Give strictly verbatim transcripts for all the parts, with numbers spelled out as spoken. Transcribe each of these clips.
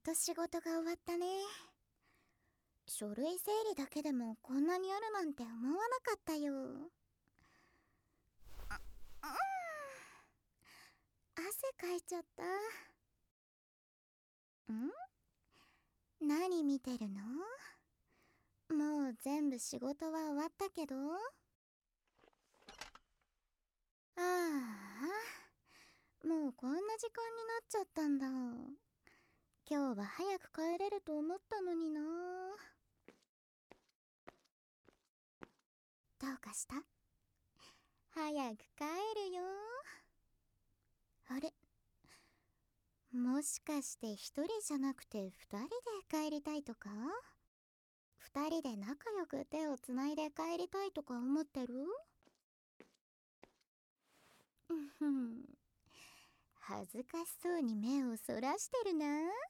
と仕事が終わったね。書類整理だけでもこんなにあるなんて思わなかったよ。あ、うん、汗かいちゃった。ん？何見てるの？もう全部仕事は終わったけど。ああ、もうこんな時間になっちゃったんだ。今日は早く帰れると思ったのにな。どうかした？早く帰るよ。あれ、もしかして一人じゃなくて二人で帰りたいとか？二人で仲良く手をつないで帰りたいとか思ってる？うんふん、恥ずかしそうに目をそらしてるな。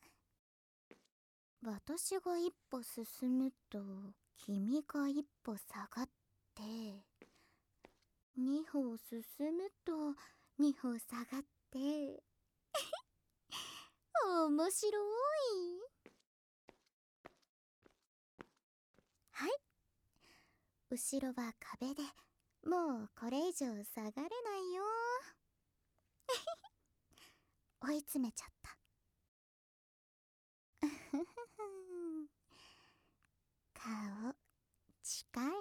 私が一歩進むと君が一歩下がって、二歩進むと二歩下がって面白い。はい、後ろは壁でもうこれ以上下がれないよ。追い詰めちゃった。顔近いね。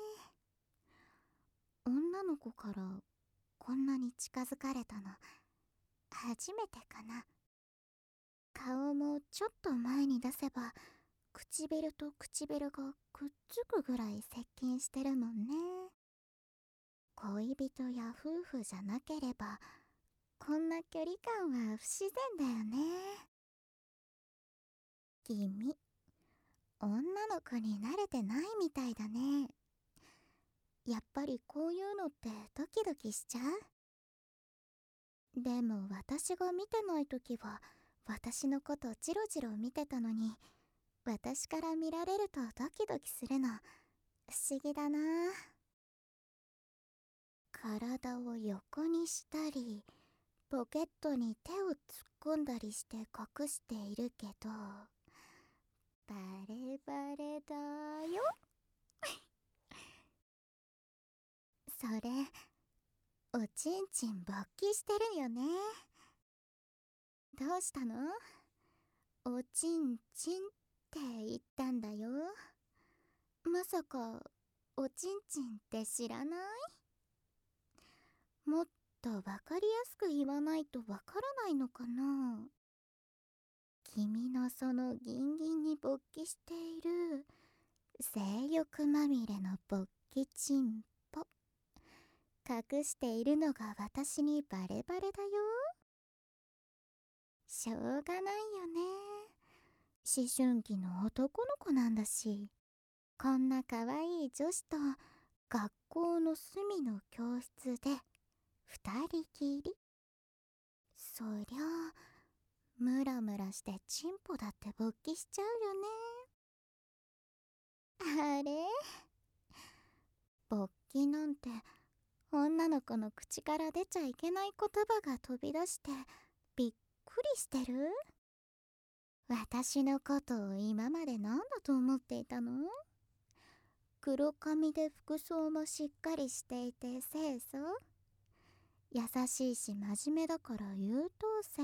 女の子からこんなに近づかれたの初めてかな。顔もちょっと前に出せば唇と唇がくっつくぐらい接近してるもんね。恋人や夫婦じゃなければこんな距離感は不自然だよね。君、女の子に慣れてないみたいだね。やっぱりこういうのってドキドキしちゃう？でも私が見てない時は私のことジロジロ見てたのに、私から見られるとドキドキするの不思議だな。体を横にしたりポケットに手を突っ込んだりして隠しているけど、バレバレだよ。それおちんちん勃起してるよね。どうしたの？おちんちんって言ったんだよ。まさかおちんちんって知らない？もっとわかりやすく言わないとわからないのかな。君のそのギンギンに勃起している性欲まみれの勃起チンポ、隠しているのが私にバレバレだよ。しょうがないよね。思春期の男の子なんだし。こんな可愛い女子と学校の隅の教室で二人きり。そりゃあムラムラしてチンポだって勃起しちゃうよね。あれ、勃起なんて女の子の口から出ちゃいけない言葉が飛び出してびっくりしてる？私のことを今まで何だと思っていたの？黒髪で服装もしっかりしていて清楚、優しいし真面目だから優等生？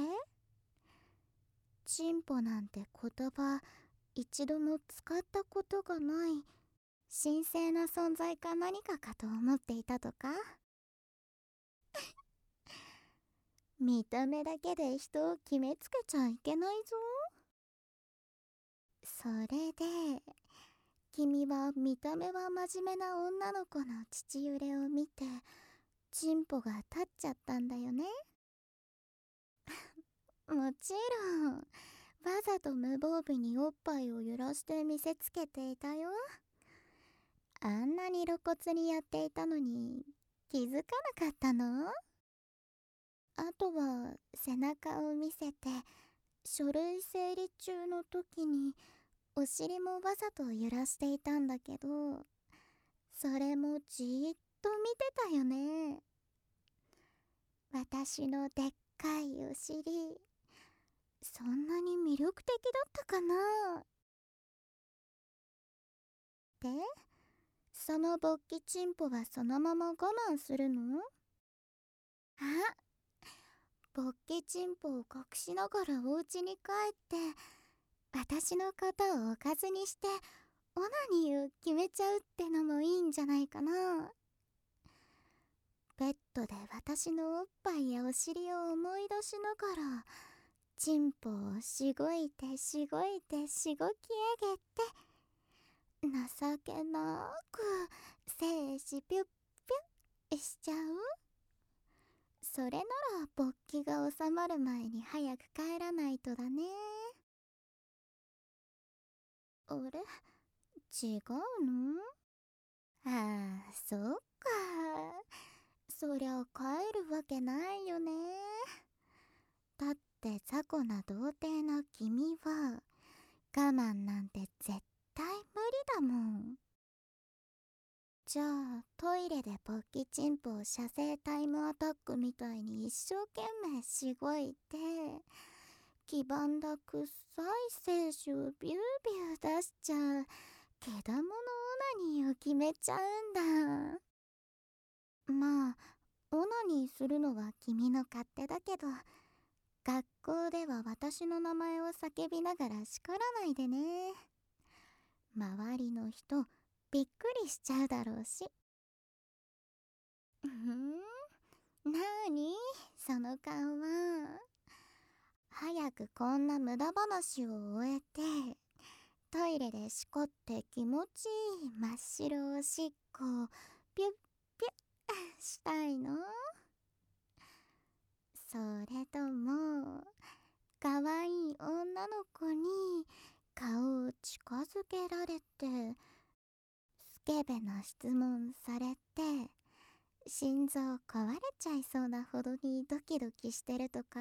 チンポなんて言葉一度も使ったことがない神聖な存在か何かかと思っていたとか？見た目だけで人を決めつけちゃいけないぞ。それで君は見た目は真面目な女の子の父揺れを見てチンポが立っちゃったんだよね。もちろんわざと無防備におっぱいを揺らして見せつけていたよ。あんなに露骨にやっていたのに気づかなかったの？あとは背中を見せて書類整理中の時にお尻もわざと揺らしていたんだけど、それもじーっと見てたよね。私のでっかいお尻、 そんなに魅力的だったかな。で、その勃起チンポはそのまま我慢するの？あ、勃起チンポを隠しながらお家に帰って私のことをおかずにしてオナニーを決めちゃうってのもいいんじゃないかな。ベッドで私のおっぱいやお尻を思い出しながらチンポをしごいてしごいてしごき上げて情けなく精子ピュッピュッしちゃう。それなら勃起が収まる前に早く帰らないとだね。あれ、違うの？ああ、そっか。そりゃ帰るわけないよね。だって雑魚な童貞の君は我慢なんて絶対無理だもん。じゃあトイレで勃起チンポを射精タイムアタックみたいに一生懸命しごいて黄ばんだくっさい精子をビュービュー出しちゃうけだものオナニーを決めちゃうんだ。まあオナニーするのは君の勝手だけど学校では私の名前を叫びながら叱らないでね。周りの人びっくりしちゃうだろうし。んなーにその顔は。早くこんな無駄話を終えてトイレでしこって気持ちいい真っ白おしっこをピュッピュッしたいの？それともかわいい女の子に顔を近づけられてスケベな質問されて心臓壊れちゃいそうなほどにドキドキしてるとか？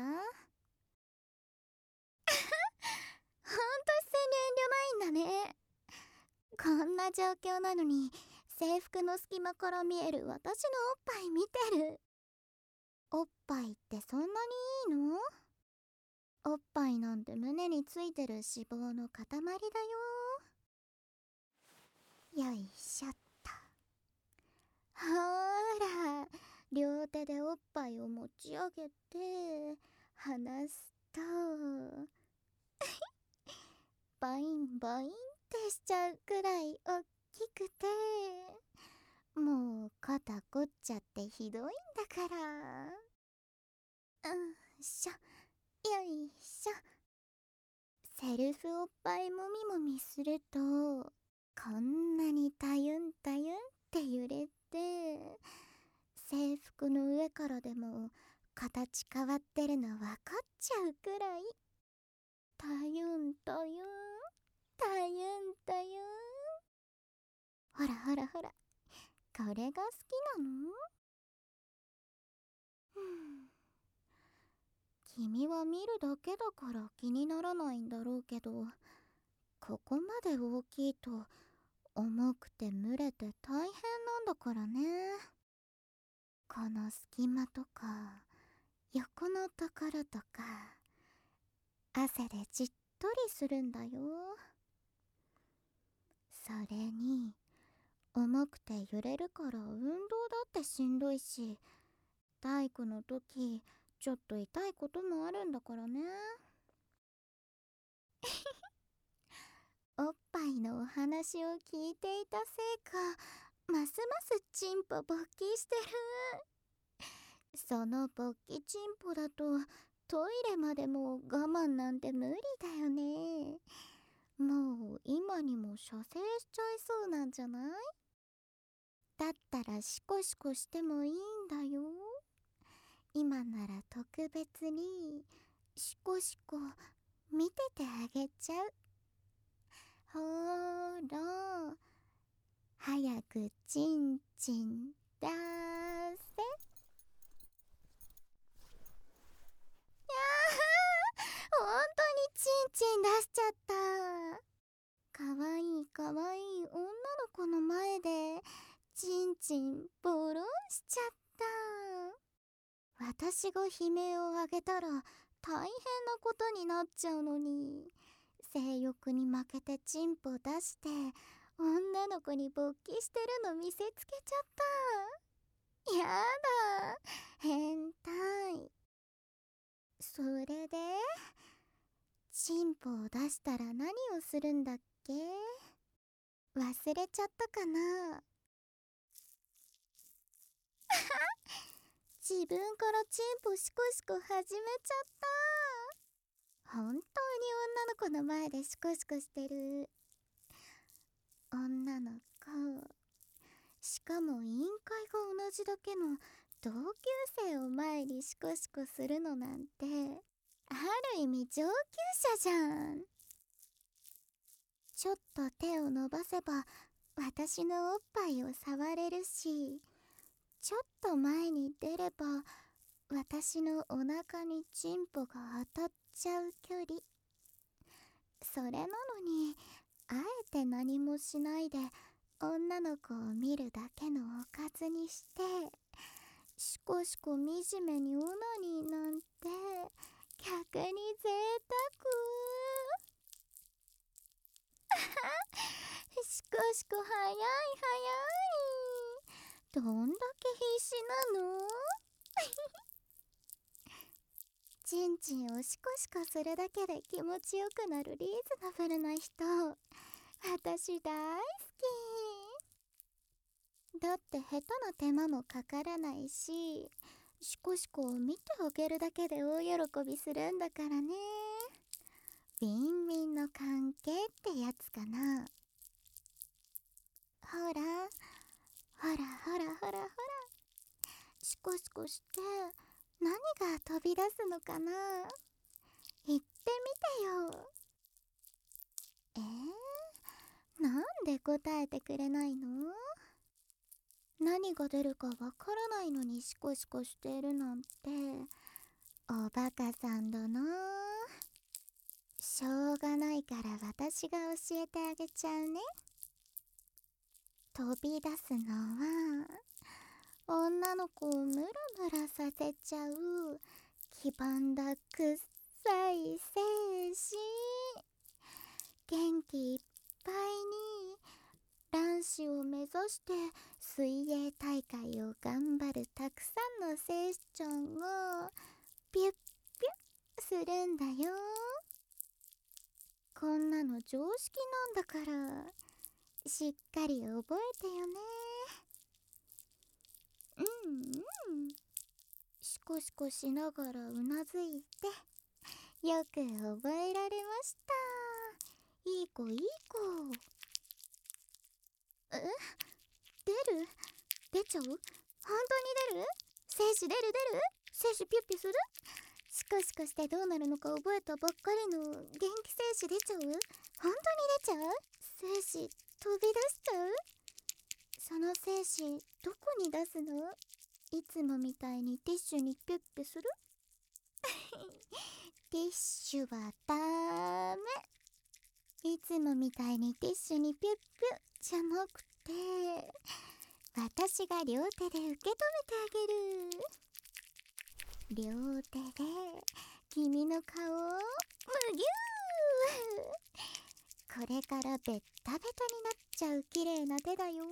ほんと一斉に遠慮ないんだね。こんな状況なのに制服の隙間から見える私のおっぱい見てる。おっぱいってそんなにいいの？おっぱいなんて胸についてる脂肪の塊だよ。よいしょっと。ほーら、両手でおっぱいを持ち上げて離すとバインバインってしちゃうくらいおっきくてもう肩凝っちゃってひどいんだから。うんしょ、よいしょ。セルフおっぱいもみもみするとこんなにたゆんたゆんって揺れて制服の上からでも形変わってるの分かっちゃうくらいたゆんたゆんたゆんたゆん。ほらほらほら、これが好きなの？君は見るだけだから気にならないんだろうけどここまで大きいと重くて蒸れて大変なんだからね。この隙間とか横のところとか汗でじっとりするんだよ。それに重くて揺れるから運動だってしんどいし体育の時ちょっと痛いこともあるんだからね。おっぱいのお話を聞いていたせいかますますチンポ勃起してる。その勃起チンポだとトイレまでも我慢なんて無理だよね。もう今にも射精しちゃいそうなんじゃない？だったらシコシコしてもいいんだよ。今なら特別にシコシコ見ててあげちゃう。ほーら、早くチンチン出せ。やー、ほんとにチンチン出しちゃった。かわいいかわいい女の子の前でチンチンボロンしちゃった。私が悲鳴を上げたら大変なことになっちゃうのに、性欲に負けてチンポ出して女の子に勃起してるの見せつけちゃった。やだ、変態。それでチンポを出したら何をするんだっけ？忘れちゃったかな。自分からチンポシコシコ始めちゃった。本当に女の子の前でシコシコしてる。女の子、しかも委員会が同じだけの同級生を前にシコシコするのなんて、ある意味上級者じゃん。ちょっと手を伸ばせば私のおっぱいを触れるし、ちょっと前に出れば私のお腹にチンポが当たっちゃう距離。それなのにあえて何もしないで女の子を見るだけのおかずにして、しこしこ惨めにオナニーなんて逆に贅沢。しこしこ早い早い。どんだけ必死なの？ちんちんをシコシコするだけで気持ちよくなるリーズナブルな人、私大好き。だって下手な手間もかからないし、シコシコを見てあげるだけで大喜びするんだからね。ウィンウィンの関係ってやつかな。ほらほらほらほらほら、シコシコして何が飛び出すのかな。言ってみてよ。えー、なんで答えてくれないの？何が出るかわからないのにシコシコしてるなんて、おバカさんだな。しょうがないから私が教えてあげちゃうね。飛び出すのは女の子をムラムラさせちゃう黄ばんだくっさい精子。元気いっぱいに卵子を目指して水泳大会を頑張るたくさんの精子ちゃんがピュッピュッするんだよ。こんなの常識なんだから、しっかり覚えてよね。うんうん。シコシコしながらうなずいて、よく覚えられました。いい子いい子。え？出る？出ちゃう？本当に出る？精子出る出る？精子ピュッピュする？シコシコしてどうなるのか覚えたばっかりの元気精子出ちゃう？本当に出ちゃう？精子飛び出しちゃう？その精子どこに出すの？いつもみたいにティッシュにピュッピュする？ティッシュはダメ。いつもみたいにティッシュにピュッピュじゃなくて、私が両手で受け止めてあげる。両手で君の顔をむぎゅー。これからベッタベタになっちゃう綺麗な手だよ。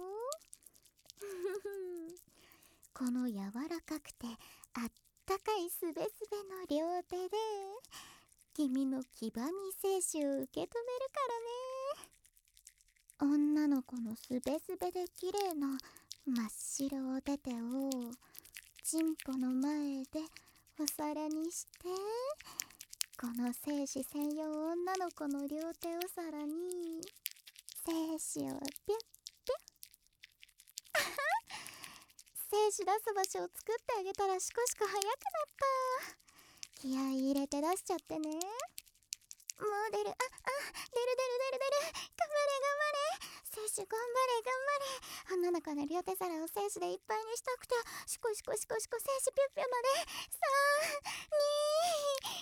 この柔らかくてあったかいすべすべの両手で君の黄ばみ精子を受け止めるからね。女の子のすべすべで綺麗な真っ白お手手をチンポの前でお皿にして、この精子専用女の子の両手お皿に精子をピュッピュッ。精子出す場所を作ってあげたらシコシコ早くなった。気合い入れて出しちゃってね。もう出る。あ、あ、出る出る出る出る。頑張れ頑張れ。精子頑張れ頑張れ。女の子の両手皿を精子でいっぱいにしたくて、シコシコシコシコ精子ピュッピュまで。さん、に、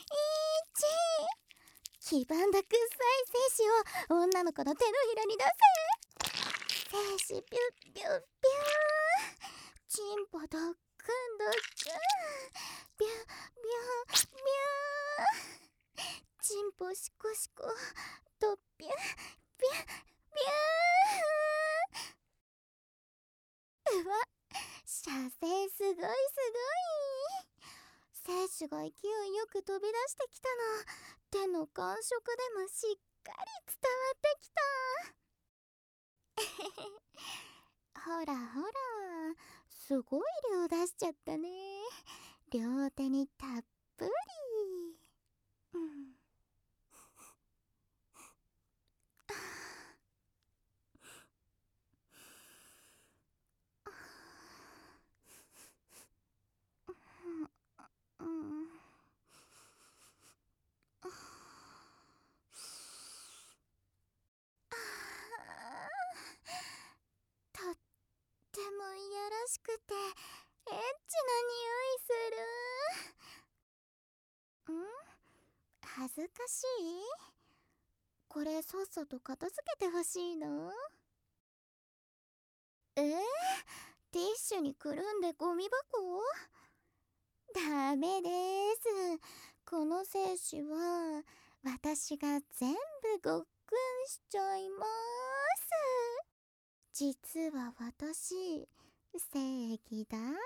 いち。黄ばんだくっさい精子を女の子の手のひらに出せ。精子ピュッピュッピュー。チンポドックンドックン。ビュビュビュしことビュビュビュー。うわ、射精すごいすごい。精子が勢いよく飛び出してきたの、手の感触でもしっかり伝わってきた。ほらほら、すごい量出しちゃったね。両手にたっぷり。うん。うん。とってもいやらしくてエッチな匂いする。ん？恥ずかしい？これさっさと片付けてほしいの？えー、ティッシュにくるんでゴミ箱？ダメです。この精子は私が全部ごっくんしちゃいます。実は私、正義大好きなんだ。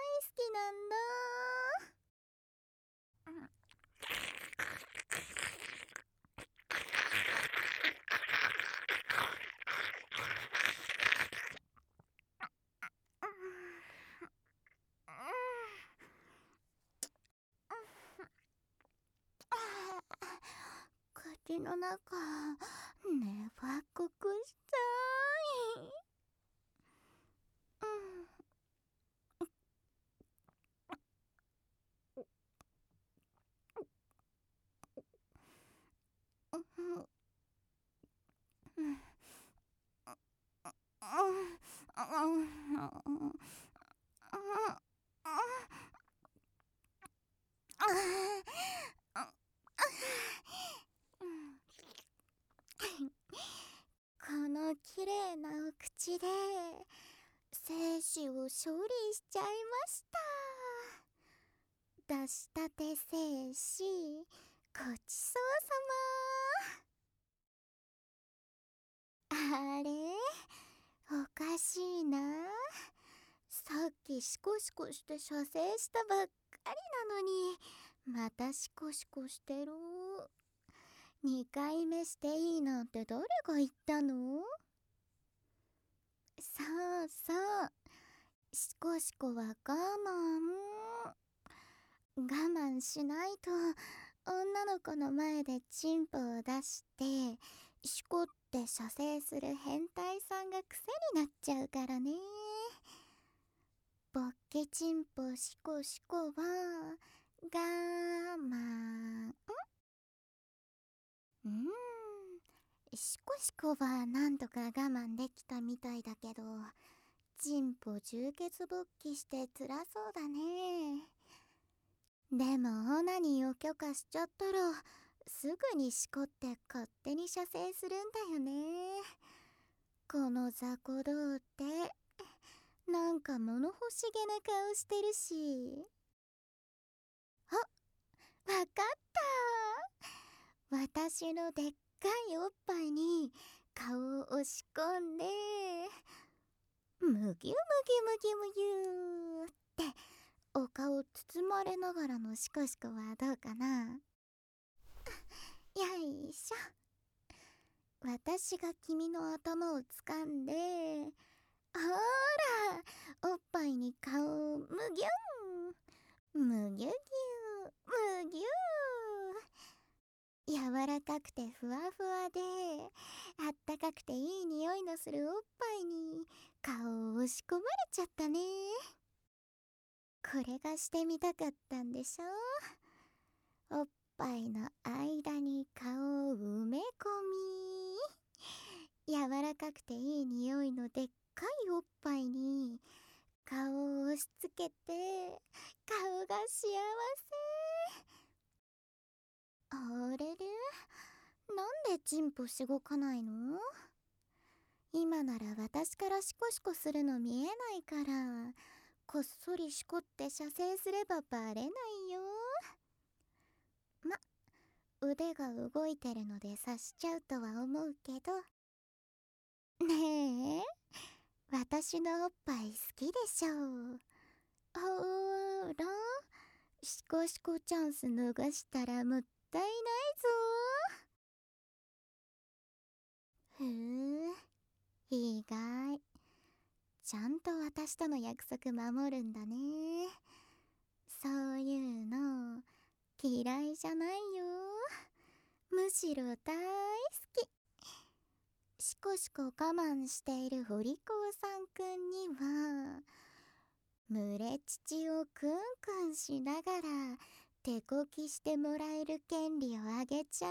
口の中、ねばっこくしたい。うん。うんこの綺麗なお口で精子を処理しちゃいました。出したて精子ごちそうさま。あれ、おかしいな。さっきシコシコして射精したばっかりなのにまたシコシコしてる。にかいめしていいなんて誰が言ったの？そうそう、シコシコは我慢。我慢しないと女の子の前でチンポを出してシコって射精する変態さんが癖になっちゃうからね。ボッケチンポシコシコは我慢。うん、シコシコはなんとか我慢できたみたいだけど、チンポ充血勃起して辛そうだね。でもオナニーを許可しちゃったらすぐにしこって勝手に射精するんだよね。この雑魚童ってなんか物欲しげな顔してるし。あ、わかった。私のでっかいおっぱいに顔を押し込んでむぎゅむぎゅむぎゅむぎゅってお顔包まれながらのシコシコはどうかな。よいしょ。私が君の頭を掴んで、ほら、おっぱいに顔をむぎゅん、むぎゅぎゅ、むぎゅー。柔らかくてふわふわで、あったかくていい匂いのするおっぱいに顔を押し込まれちゃったね。これがしてみたかったんでしょ？おっぱいの間に顔を埋め込み、柔らかくていい匂いのでっかいおっぱいに顔を押し付けて顔が幸せ。あれれ、なんでチンポしごかないの？今なら私からシコシコするの見えないからこっそりしこって射精すればバレないよ。ま、 腕が動いてるので察しちゃうとは思うけど。ねえ、私のおっぱい好きでしょ。ほーら、シコシコチャンス逃したらもったいないぞ。ふう、意外。ちゃんと私との約束守るんだね。そういうの嫌いじゃないよ。むしろ大好き。シコシコ我慢しているホリコーさんくんには群れ乳をクンクンしながら手こきしてもらえる権利をあげちゃい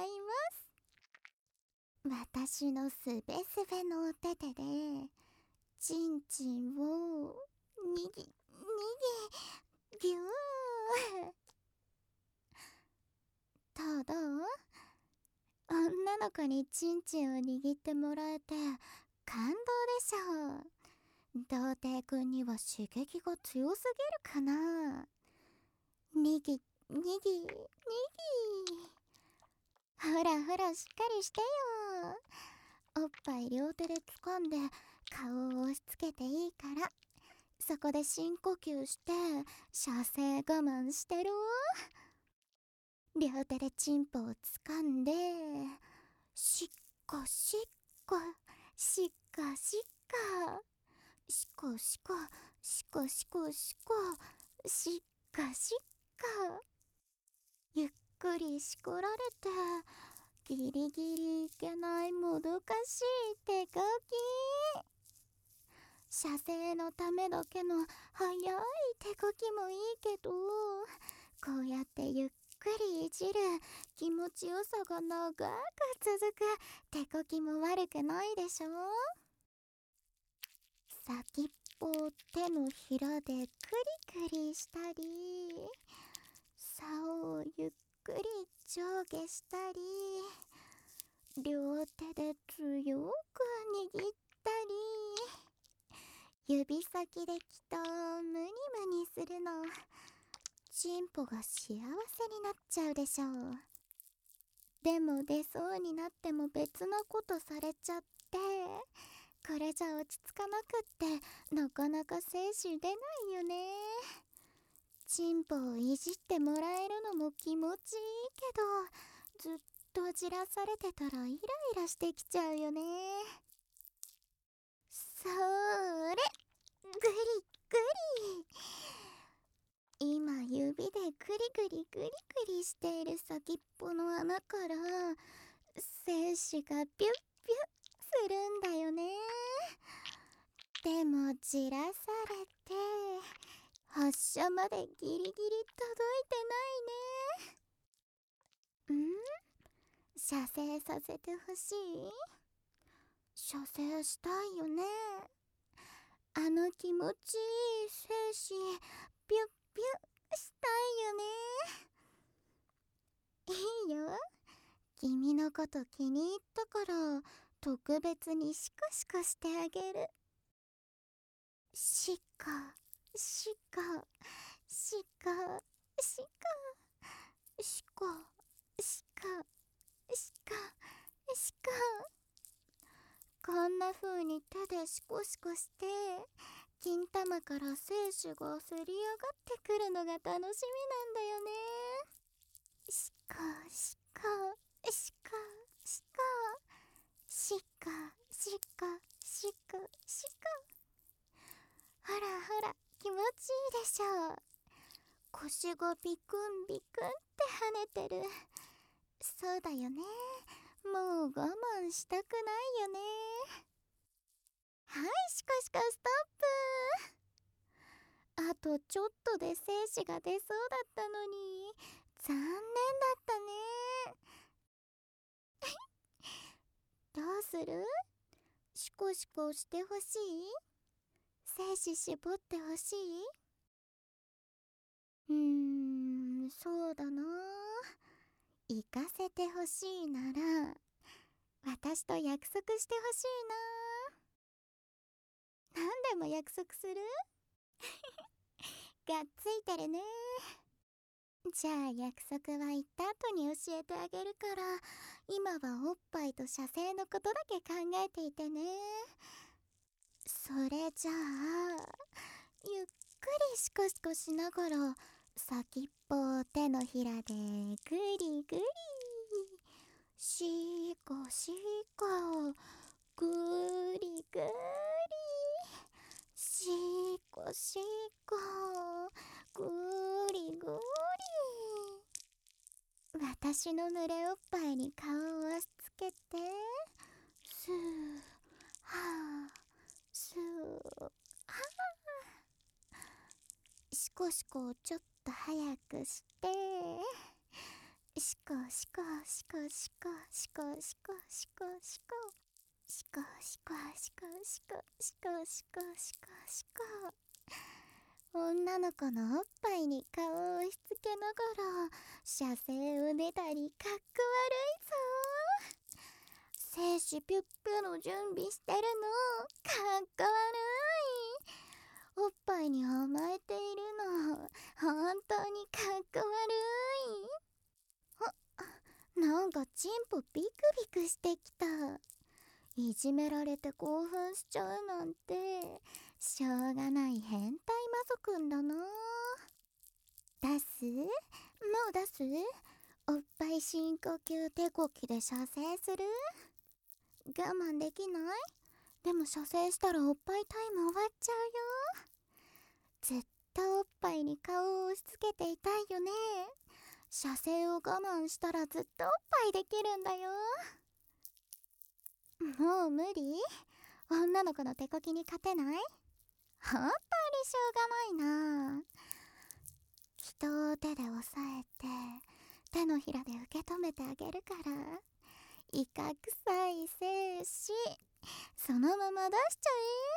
ます。私のすべすべのお手手でチンチンをにぎにぎぎゅー。どうどう？女の子にチンチンを握ってもらえて感動でしょう。童貞くんには刺激が強すぎるかな。にぎにぎにぎ。ほらほらしっかりしてよ。おっぱい両手で掴んで顔を押し付けていいから、そこで深呼吸して射精我慢してる。両手でチンポを掴んでしっこしっこしっこしっこしこしこしこしこしこしっこしっこ、ゆっくりしこられてギリギリいけないもどかしい手こき。射精のためだけの早い手こきもいいけど、こうやってゆっくりいじる気持ちよさが長く続く手こきも悪くないでしょ。先っぽを手のひらでクリクリしたり、竿をゆっくり上下したり、両手で強く握ったり、指先できとムニムニするのチンポが幸せになっちゃうでしょう。でも出そうになっても別なことされちゃって、これじゃ落ち着かなくってなかなか精子出ないよね。チンポをいじってもらえるのも気持ちいいけど、ずっとじらされてたらイライラしてきちゃうよね。それ、グリグリ。今指でグリグリグリグリしている先っぽの穴から精子がピュッピュッするんだよね。でもじらされて発射までギリギリ届いてないね。ん？射精させてほしい？射精したいよね。あの気持ちいい精子ピュッピュッしたいよね。いいよ、君のこと気に入ったから特別にシコシコしてあげる。シコシコシコシコシコシコシコシコ。こんな風に手でシコシコして金玉から精子がせり上がってくるのが楽しみなんだよね。シコシコシコシコシコシコシコシコ。ほらほら気持ちいいでしょう。腰がビクンビクンって跳ねてる。そうだよね、もう我慢したくないよね。はい、シコシコストップ。あとちょっとで精子が出そうだったのに残念だったね。どうする？シコシコしてほしい？精子絞ってほしい？うーん、そうだな。行かせてほしいなら私と約束してほしいな。何でも約束する？がっついてるね。 じゃあ約束は言った後に教えてあげるから、今はおっぱいと射精のことだけ考えていてね。それじゃあ、ゆっくりシコシコしながら先っぽを手のひらでグリグリ、シコシコ、グリグリ、シコシコ、グリグリ。私の濡れおっぱいに顔を押し付けて、スーハースーハー、シコシコをちょっと早くして、シコシコシコシコシコシコシコシコシコシコシコシコシコシコシコシコ。女の子のおっぱいに顔を押し付けながら射精を出たり、かっこ悪いぞ。精子ピュッピュの準備してるのかっこ悪い。おっぱいに甘えているの本当にかっこ悪い。なんかチンポビクビクしてきた。いじめられて興奮しちゃうなんてしょうがない変態魔族んだな。出す？もう出す？おっぱい深呼吸手こきで射精する？我慢できない？でも射精したらおっぱいタイム終わっちゃうよ。ずっとおっぱいに顔を押し付けていたいよね。射精を我慢したらずっとおっぱいできるんだよ。もう無理？女の子の手こきに勝てない？本当にしょうがないな。人を手で押さえて手のひらで受け止めてあげるから。いかくさい精子そのまま出しち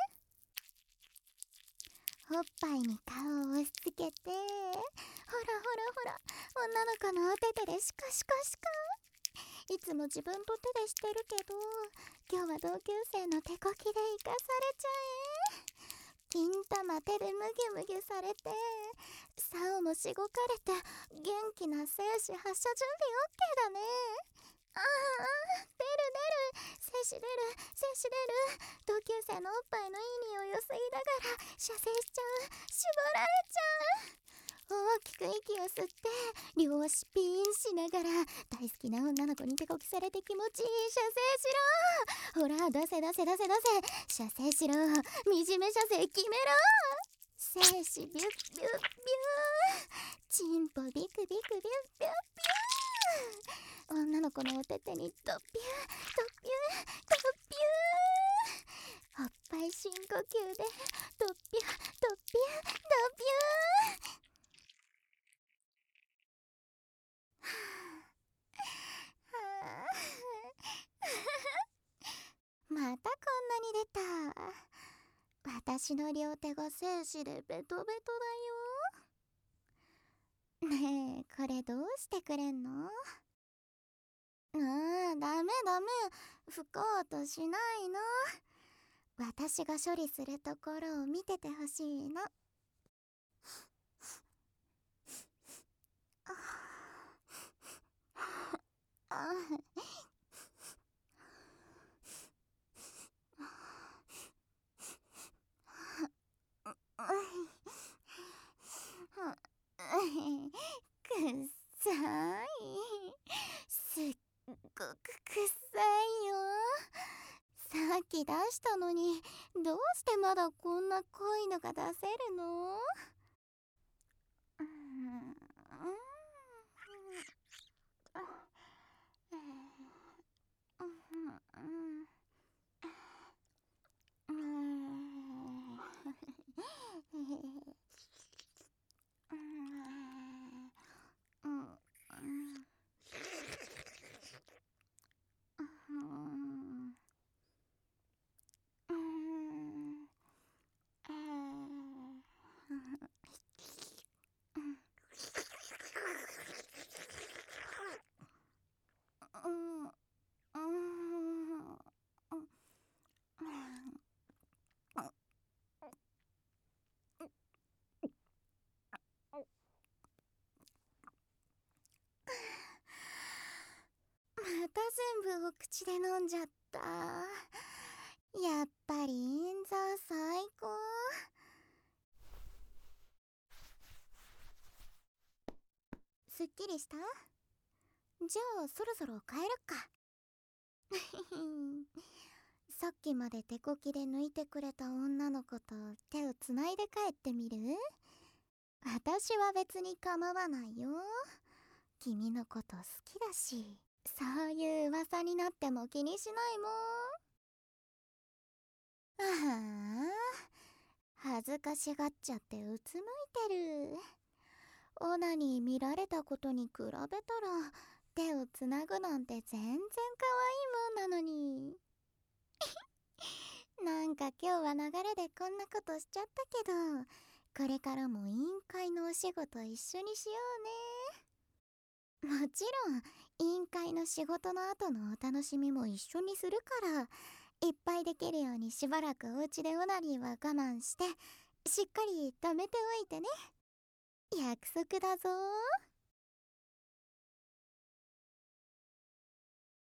ゃえ。おっぱいに顔を押し付けて、ほらほらほら、女の子のお手手でシコシコシコ。いつも自分と手でしてるけど、今日は同級生の手こきで生かされちゃえ。金玉手でムギュムギュされて、竿もしごかれて、元気な精子発射準備 OK だね。ああ、出る出る、精子出る、精子出る。同級生のおっぱいのいい匂いを吸いながら射精しちゃう。絞られちゃう。大きく息を吸って両足ピンしながら大好きな女の子に手こきされて気持ちいい射精しろ。ほら出せ出せ出せ出せ、射精しろ。惨め射精決めろ。精子ビュッビュッビュー、チンポビクビクビュッビュッビュー。女の子のお手手にドッビュードッビュードッビュー。おっぱい深呼吸でドッビュードッビュードッビュー。またこんなに出た。私の両手が精子でベトベトだよ。ねえ、これどうしてくれんの？ああ、ダメダメ、拭こうとしないの。私が処理するところを見ててほしいの。あくっさい。すっごくくっさいよ。さっき出したのにどうしてまだこんな濃いのが出せるの？うーんちで飲んじゃった。やっぱりインザー最高。すっきりした？じゃあそろそろ帰るか。さっきまで手こきで抜いてくれた女の子と手をつないで帰ってみる？私は別に構わないよ。君のこと好きだし、そういう噂になっても気にしないもん。ああ、恥ずかしがっちゃってうつむいてる。オナに見られたことに比べたら手をつなぐなんて全然可愛いもんなのに。なんか今日は流れでこんなことしちゃったけど、これからも委員会のお仕事一緒にしようね。もちろん委員会の仕事の後のお楽しみも一緒にするから、いっぱいできるようにしばらくお家でオナニーは我慢してしっかり貯めておいてね。約束だぞー。